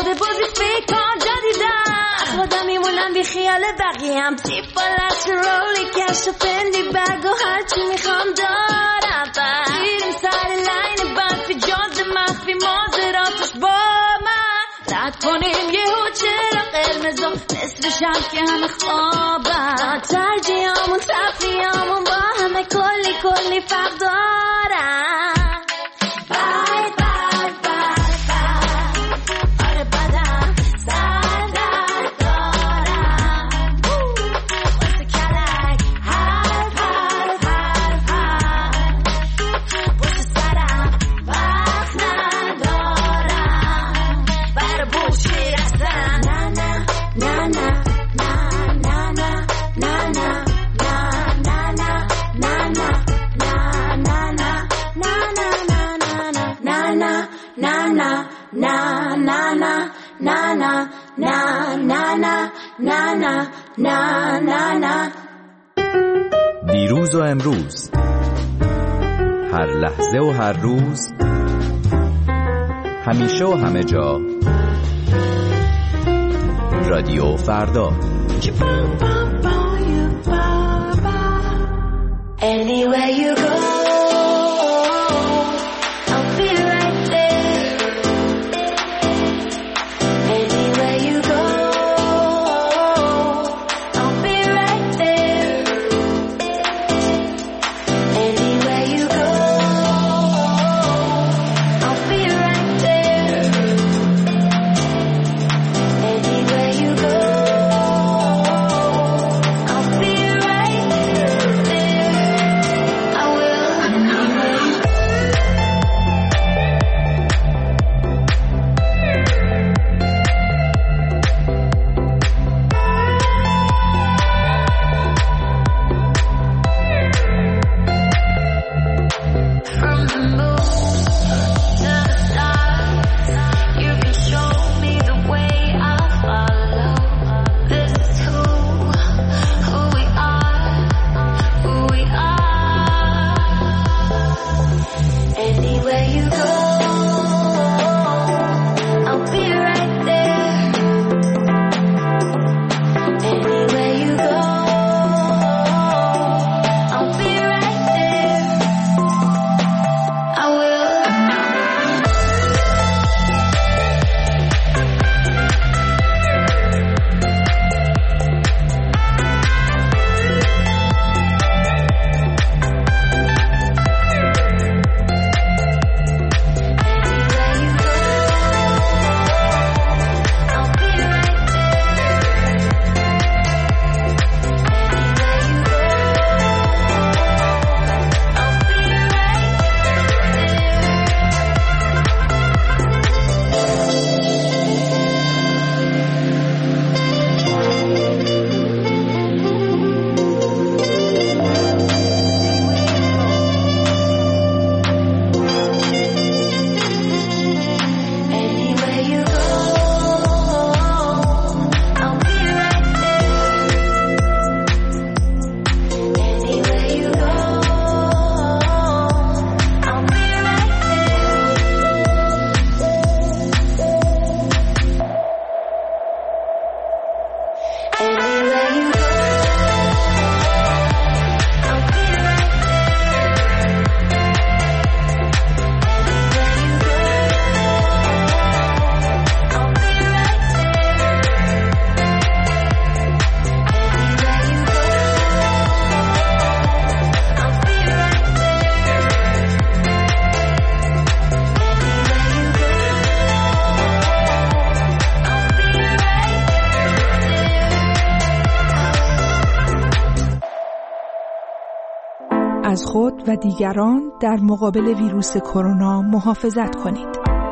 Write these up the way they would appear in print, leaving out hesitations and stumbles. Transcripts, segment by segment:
سر بازی فکر جدیدم خودم میمونم بی خیال بقیه‌ام تیپ بالت رولی کش و پندی بگ و هرچی میخوام دارم بریم سر لین بند جاز مخفی مازراتش با من رد کنیم یه چرا قرمز و نصف شب که همه خوابم ترجیحامون تفریحامون با همه کلی فرق دارم دیروز و امروز، هر لحظه و هر روز، همیشه و همه جا، رادیو فردا. Anywhere you go از خود و دیگران در مقابل ویروس کرونا محافظت کنید.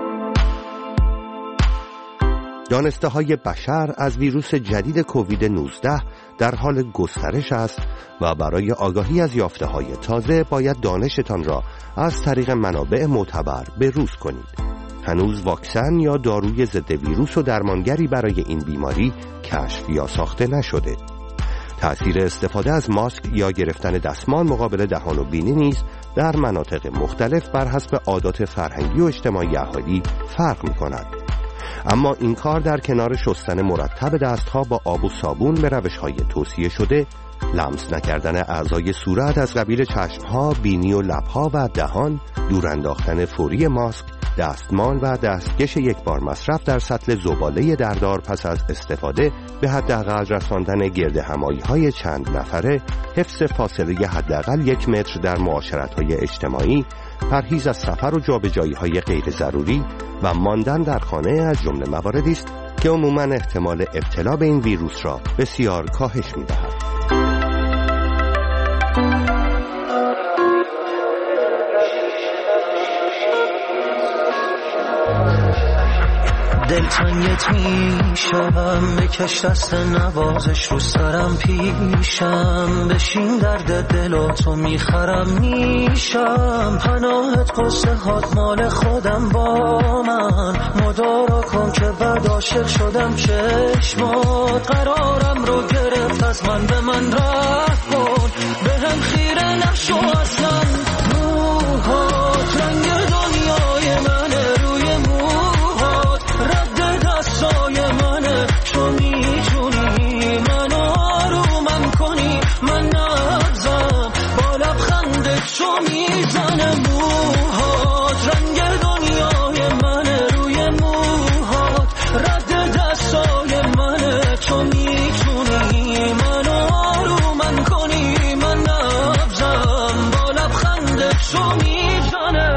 دانسته‌های بشر از ویروس جدید کووید 19 در حال گسترش است و برای آگاهی از یافته‌های تازه باید دانشتان را از طریق منابع معتبر بروز کنید. هنوز واکسن یا داروی ضد ویروس و درمانگری برای این بیماری کشف یا ساخته نشده. تأثیر استفاده از ماسک یا گرفتن دستمال مقابل دهان و بینی نیز در مناطق مختلف بر حسب عادات فرهنگی و اجتماعی اهالی فرق می‌کند. اما این کار در کنار شستن مرتب دستها با آب و صابون به روش‌های توصیه شده، لمس نکردن اعضای صورت از قبیل چشمها، بینی و لبها و دهان، دور انداختن فوری ماسک، دستمال و دستکش یک بار مصرف در سطل زباله دردار پس از استفاده، به حداقل رساندن گردهمایی‌های چند نفره، حفظ فاصله حداقل 1 متر در معاشرت‌های اجتماعی، پرهیز از سفر و جابجایی‌های غیر ضروری و ماندن در خانه از جمله مواردی است که عموماً احتمال ابتلا به این ویروس را بسیار کاهش می‌دهد. دلتنگت میشم، بکش دست نوازش رو سرم پیشم، بشین درد دلاتو میخرم نیشم، پناهت قصه هات مال خودم با من، مدارا کن که بعد عاشق شدم چشمات، قرارم رو گرفت از من به من رفت کن، به هم خیره نشو اصلا، موهات رنگ دنیای منه، روی موهات رد دستای منه، تو میتونی منو آرومم کنی، من نبزم با لبخندت تو میزنه، موهات رنگ دنیای منه، روی موهات رد دستای منه، تو میتونی منو آرومم کنی، من نبزم با لبخندت تو میزنه.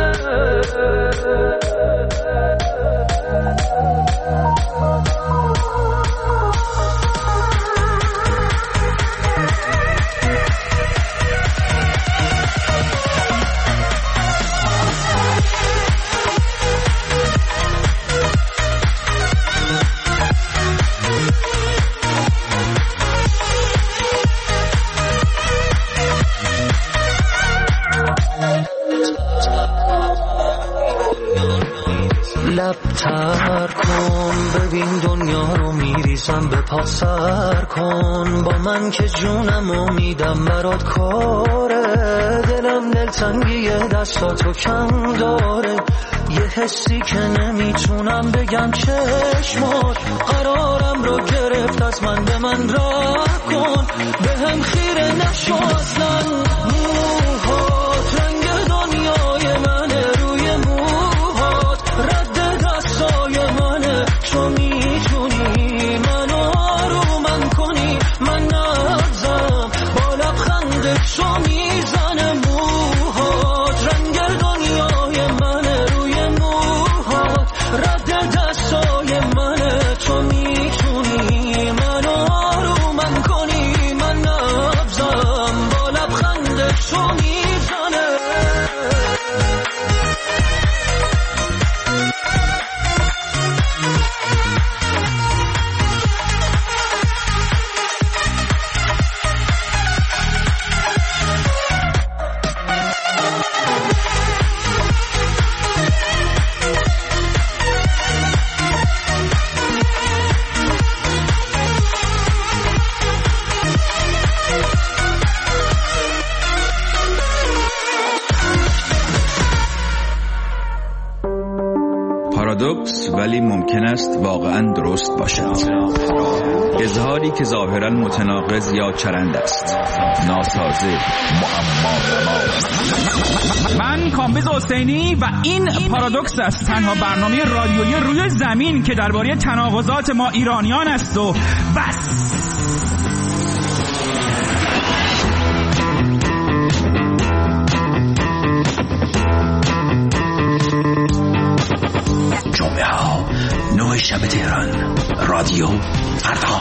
لب تر کن ببین دنیا رو میریزم به پا سر کن، با من که جونمو میدم برات کاره، دلم دلتنگیه دستاتو کم داره، یه حسی که نمیتونم بگم چشمات، قرارم رو گرفت از من به من راه کن، به هم خیره نشو اصلا، موهات رنگ دنیای منه، روی موهات رد دستای منه، تو میتونی منو آرومم کنی، من نبزم با لبخندت تو میزنه، موهات رنگ دنیای منه، روی موهات رد دستای منه، تو میتونی منو آرومم کنی، من نبزم با لبخندت تو میزنه. پارادوکس ولی ممکن است واقعا درست باشد. اظهاری که ظاهرا متناقض یا چرند است، ناسازه، معما. من کامبیز حسینی و این پارادوکس است، تنها برنامه رادیویی روی زمین که درباره تناقضات ما ایرانیان است و بس. جمعه ها 9 شب تهران، رادیو فردا.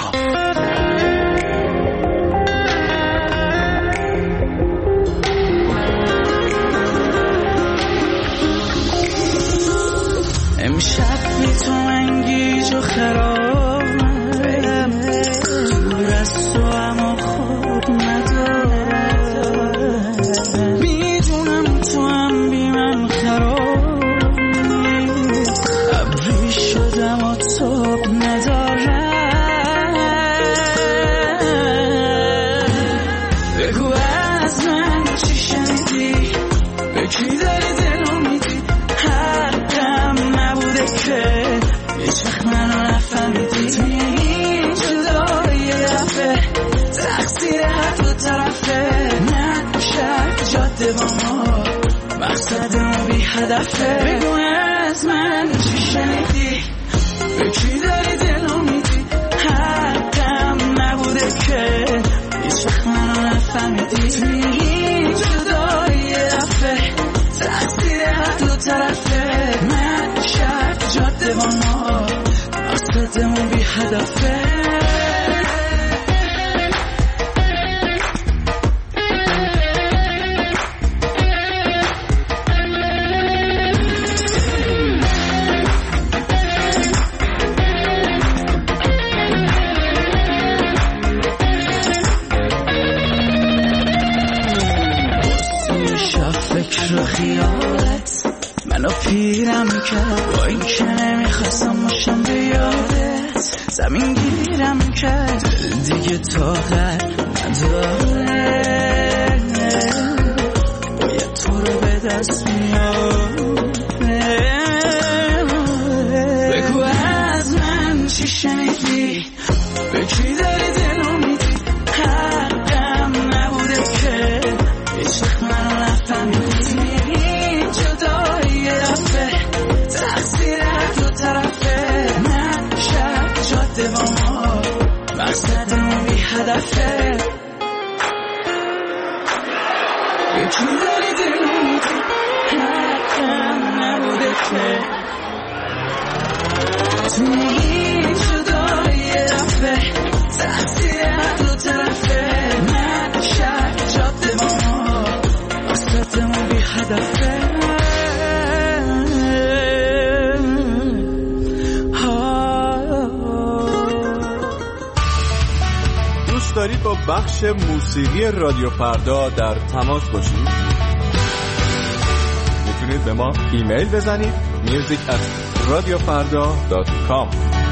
امشب بی تو انگیز و خرابم، دور از تو اما خود ندارم، میدونم تو هم بی من خراب نیست، ابری شدم و تاب ندارم، بگو از من چی شنیدی، به کی داری دلو میدی، حقم نبوده که طرفه. بگو از من چی شنیدی، به کی داری دلو میدی، حقم نبوده که هیچ وقت منو نفهمیدی. توی جدایی یه دفعه تقصیر هر دو طرفه. من شب جاده با ما مقصدمون بی هدفه. فکر و خیالت منو پیرم کرد، با این که نمیخواستم باشم به یادت. زمین گیرم کرد دیگه طاقت نداره، باید تو رو به دست میاره. بگو از من چی شنیدی، به کی داری دلو میدی، حقم نبوده که هیچ وقت منو نفهمیدی. جدایی یه دفعه تقصیر هر دو طرفه. من شب جاده با ما مقصدمون بی هدفه. یکی داری دلو میدی، حقم نبوده که توی جدایی یه دفعه تقصیر هر دو طرفه. من شب جاده با ما مقصدمون بی هدفه. دوست دارید با بخش موسیقی رادیو فردا در تماس باشید؟ میتونید به ما ایمیل بزنید music@radiofarda.com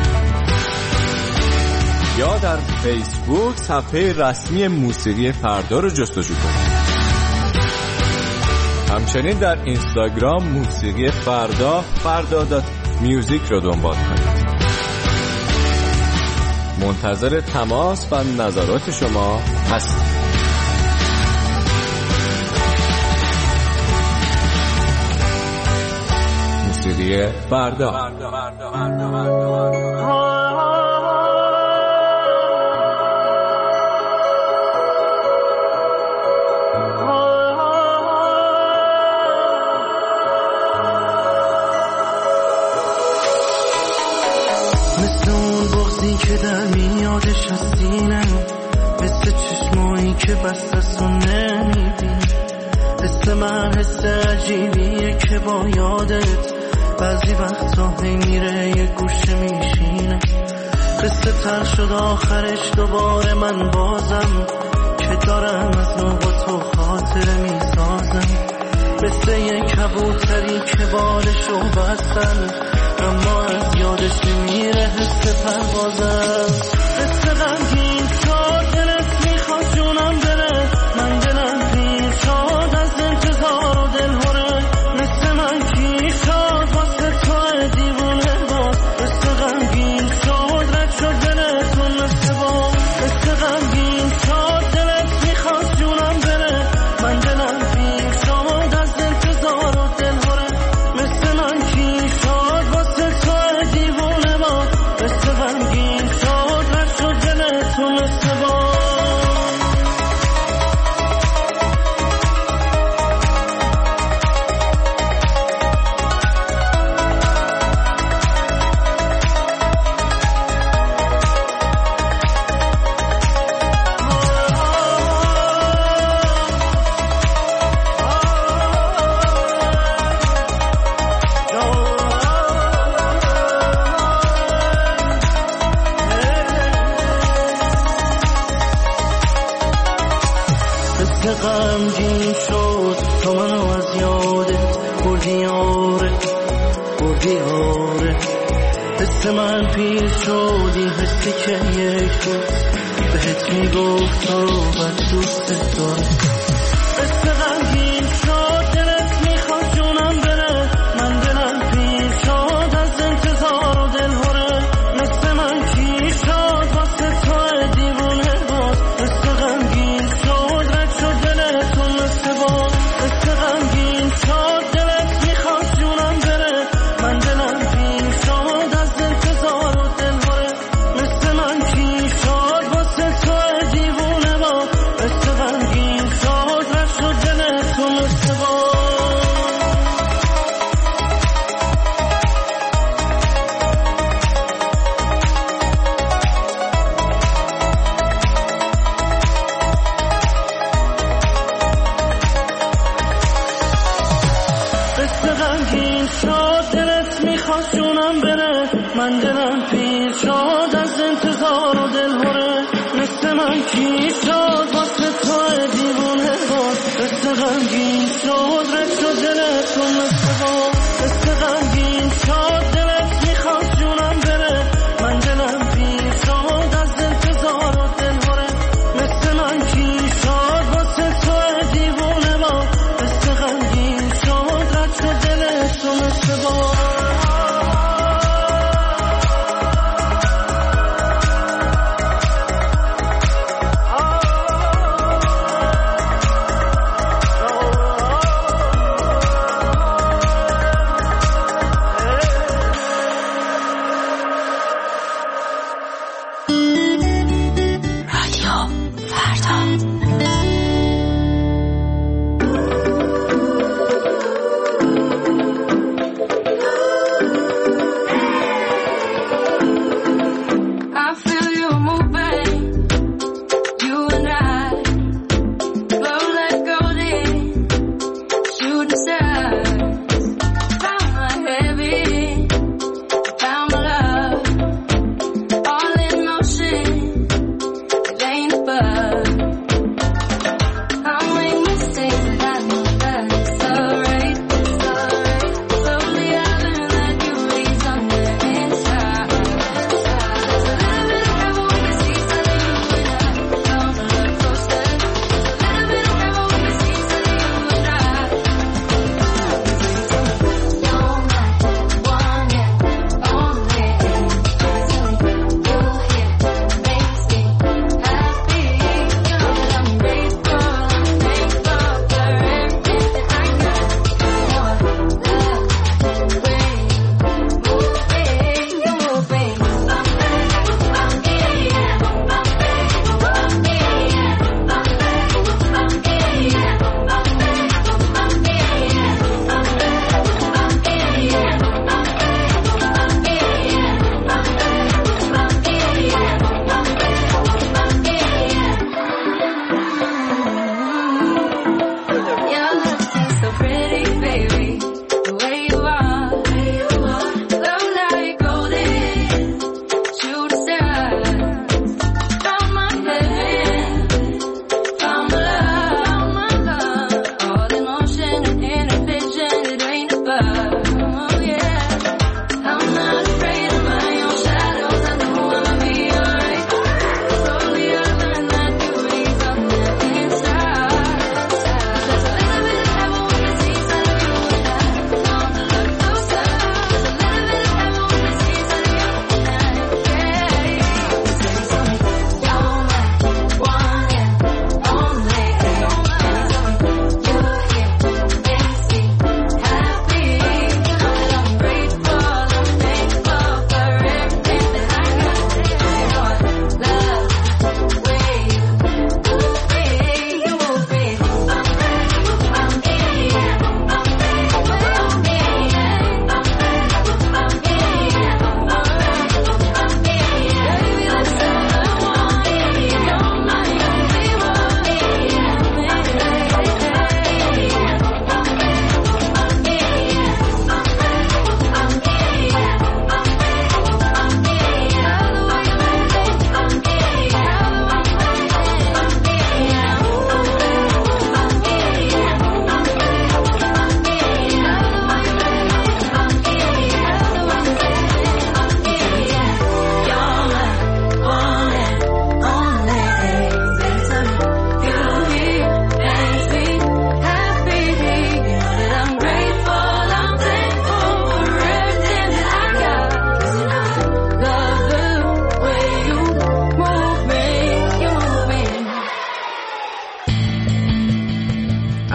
یا در فیسبوک صفحه رسمی موسیقی فردا رو جستجو کنید. همچنین در اینستاگرام موسیقی فردا.music رو دنبال کنید. منتظر تماس و نظرات شما هستم. موسیقی فردا. مثل اون بغضی که در میادش از سینم، مثل چشمایی که بستست و نمیبینی. حس من حس عجیبیه که با یادت بعضی وقتا هی میره یه گوشه میشینه. قصه تر شد آخرش دوباره من بازم که دارم از نو با تو خاطره میسازم. مثل یه کبوتری که بالشو بستن اما از یادش میره حس پروازم. حس غمگین شد دلت میخواد جونم بره، من دلم پیر شد از انتظار و دلهوره. مثل من کی شد واسه تو دیوونه باز، حس غمگین شد رد شد دلتون مثل باز. حس غمگین شد دلت میخواد جونم بره، من دلم پیر شد از انتظار و دلهوره. مثل من کی شد واسه تو دیوونه باز، حس غمگین شد رد شد دلتون مثل باز. غمگین شد تو منو از یادت بردی آره، بردی آره. حس من پیر شد این حسی که یک روز بهت میگفت تو رو بد دوست دارم. حس غمگین شد دلت میخواد جونم بره، من دلم پیر شد از انتظار و دلهوره. مثل من کی شد واسه تو دیوونه باز، حس غمگین شد رد شد دلتون مثل باز. حس غمگین شد دلت میخواد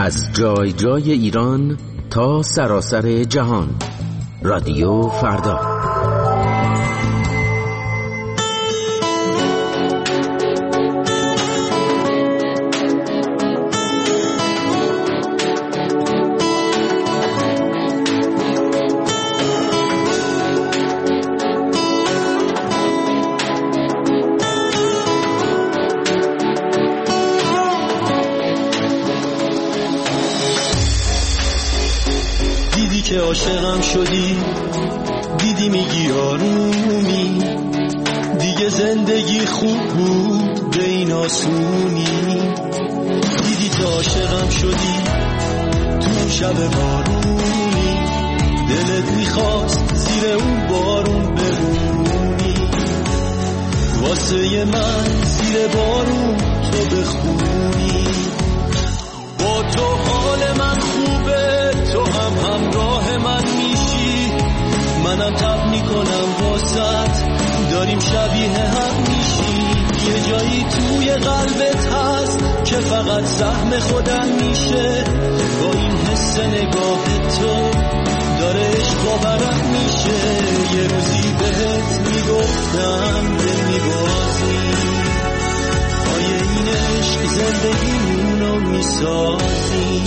از جای جای ایران تا سراسر جهان. رادیو فردا. که عاشقم شدی، دیدی میگی آرومی، دیگه زندگی خوب بود به این آسونی. دیدی که عاشقم شدی تو شب بارونی، دلت میخواست زیر اون بارون بمونی. واسه من زیر بارون تو بخونی. با تو حال من خوبه، تو هم همراه من میشی، منم تب میکنم واسط، داریم شبیه هم میشی. یه جایی توی قلبت هست که فقط سهم خودم میشه، با این حس نگاه تو داره عشق باورم میشه. یه روزی بهت میگفتم دل میبازی، آیه این عشق زندگیمونو میسازی.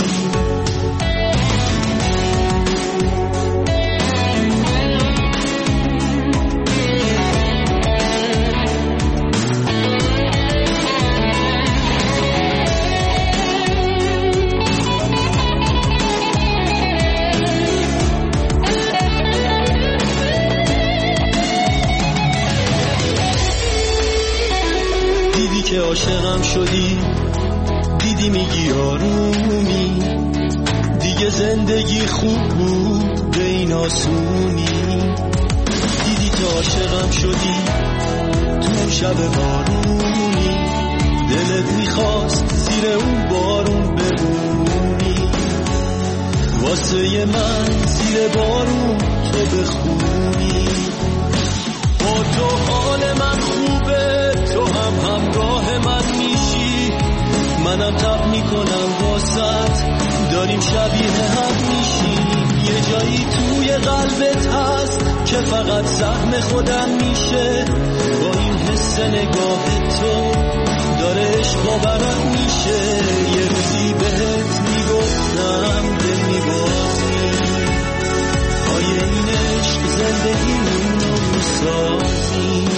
که عاشقم شدی، دیدی میگی آرومی، دیگه زندگی خوب بود به این آسونی. دیدی که عاشقم شدی تو شب بارونی، دلت میخواست زیر اون بارون بمونی. واسه من زیر بارون تو بخونی. با تو حال من خوبه، تو هم همراه من میشی، منم تب میکنم واسط، داریم شبیه هم میشیم. یه جایی توی قلبت هست که فقط سهم خودم میشه، با این حس نگاه تو داره عشق باورم میشه. یه روزی بهت میگفتم دل میبازی، آیه این عشق زندگیمونو میسازی.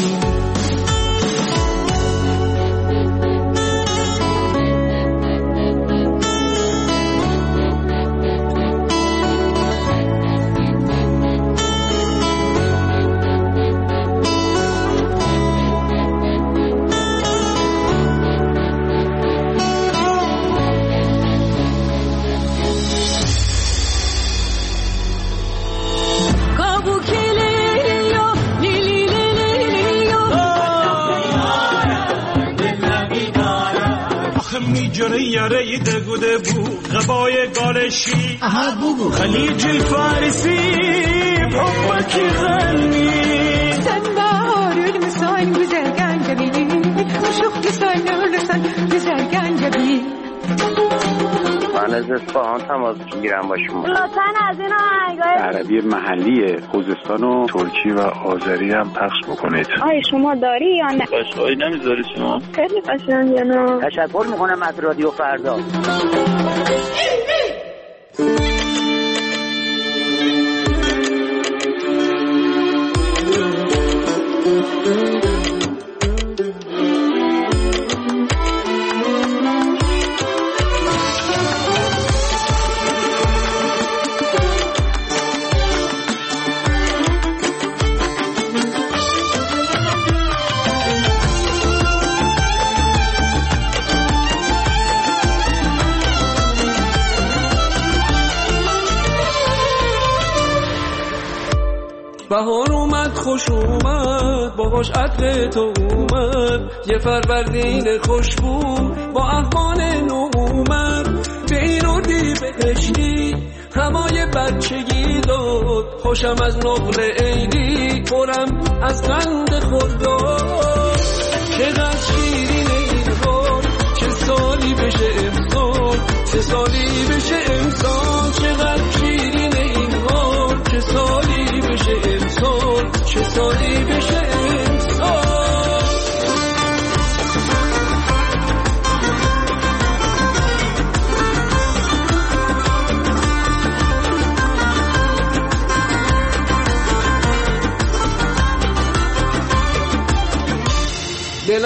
یاره دگوده بود غبای گالشی خلیج الفارسی بحبك غني تنبار المساين بزرگان جبیلی مشوق بساین رسن بزرگان جبیلی. من از اصفهان تماس میگیرم با شما. لطفاً از این آهنگای عربی محلی خوزستان و ترکی و آذری هم پخش بکنید. آیا شما داری یا نه؟ باشهایی نمیذاری شما؟ خیلی قشنگه. تشکر میکنم از رادیو فردا. بهار اومد خوش اومد باهاش عطر تو اومد، یه فروردین خوشبو با احوال نو اومد. به این اردی بهشتی همای بچگی داد، خوشم از نقل عیدی پرم از قند خورداد. چقدر شیرین این حال، چه سالی بشه امسال، 3 سالی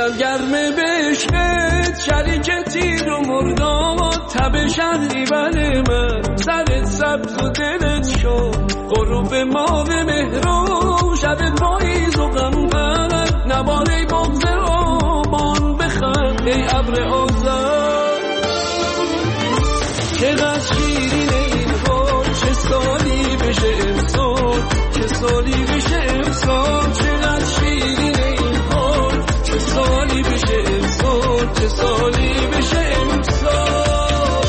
دل گرمه بشقت شریک تیر و مرداد تب شهریور من سرت سبز و دلت شد غروب ماه مهرو شب پاییز و غمبر نباره بغض آبان بخند ای ابر آذر چقدر شیرینه این حال چه سالی بشه امسال چه سالی بشه امسال چقدر شیرینه این حال چه سالی بشه امسال چه سالی بشه امسال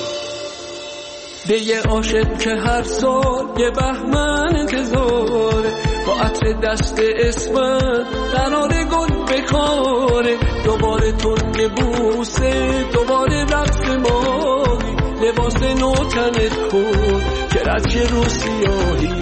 به یه عاشق که هر سال یه بهمن انتظاره با عطر دست اسمت قرار گل بکاره دوباره ترک بوسه دوباره رقص ماهی لباس نو تنت کن که رچه روسیاهی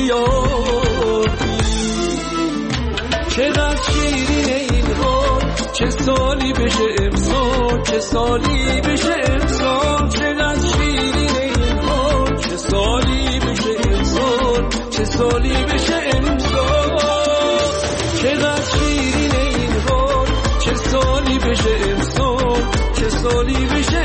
چقدر شیرینه این حال چه سالی بشه امسال چه سالی بشه امسال چقدر شیرینه این حال چه سالی بشه امسال چه سالی بشه امسال چقدر شیرینه این حال چه سالی بشه امسال چه سالی بشه